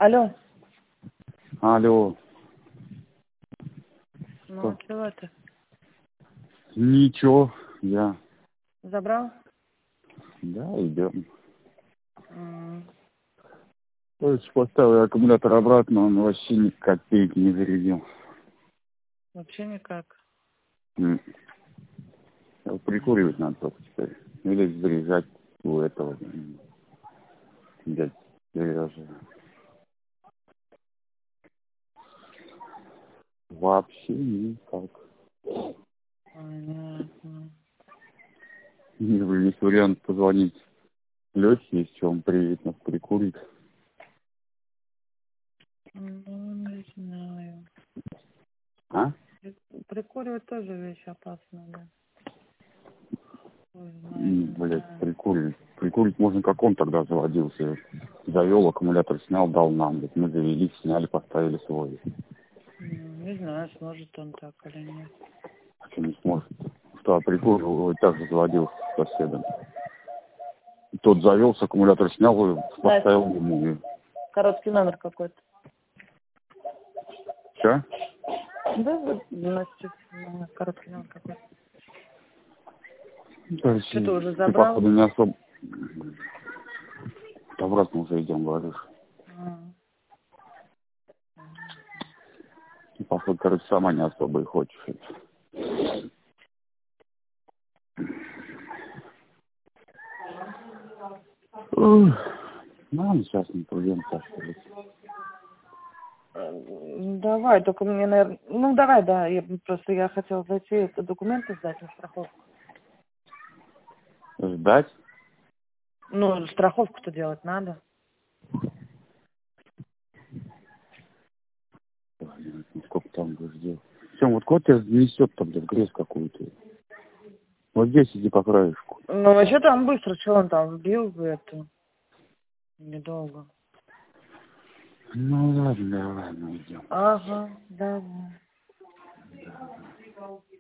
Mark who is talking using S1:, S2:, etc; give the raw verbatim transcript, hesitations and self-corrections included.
S1: Алло.
S2: Алло.
S1: Ну, чего ты?
S2: Ничего, я.
S1: Забрал?
S2: Да, идем.
S1: Mm.
S2: То есть поставил аккумулятор обратно, он вообще ни копейки не зарядил.
S1: Вообще никак.
S2: М. Прикуривать надо только теперь. Или заряжать у этого. Дядь Сережа. Вообще никак.
S1: Понятно.
S2: Есть вариант позвонить Лёхе, если он приедет, нас прикурит.
S1: Ну, не знаю.
S2: А?
S1: Прикуривать тоже вещь опасная, да. Ой, знаю,
S2: М,
S1: не
S2: Блять,
S1: знаю.
S2: прикурить. Прикурить можно, как он тогда заводился. Завел, аккумулятор снял, дал нам. Ведь мы завели, сняли, поставили свой.
S1: Ну, не знаю, сможет он так или нет.
S2: А что не сможет? Что, а прикурил, так же заводился с соседом. Тот завелся, аккумулятор снял и поставил ему.
S1: Короткий номер какой-то.
S2: Че?
S1: Да, вот, значит, ну, короткий номер какой-то.
S2: Короче,
S1: Что ты уже
S2: ты,
S1: забрал?
S2: походу, не особо... Обратно уже идем, говоришь.
S1: А.
S2: Ты, походу, короче, сама не особо и хочешь это. Ух. Ну, сейчас не пойдем, так что ли.
S1: Э, Давай, только мне, наверное... Ну, давай, да, я просто я хотела зайти, это документы сдать на страховку.
S2: Ждать?
S1: Ну, страховку-то делать надо.
S2: Блин, ну сколько там будешь делать? Все, вот кот тебя несет там, блядь, грязь какую-то. Вот здесь иди по краешку.
S1: Ну, вообще там быстро, что он там вбил бы это? Недолго.
S2: Ну ладно, давай, мы идем.
S1: Ага, давай.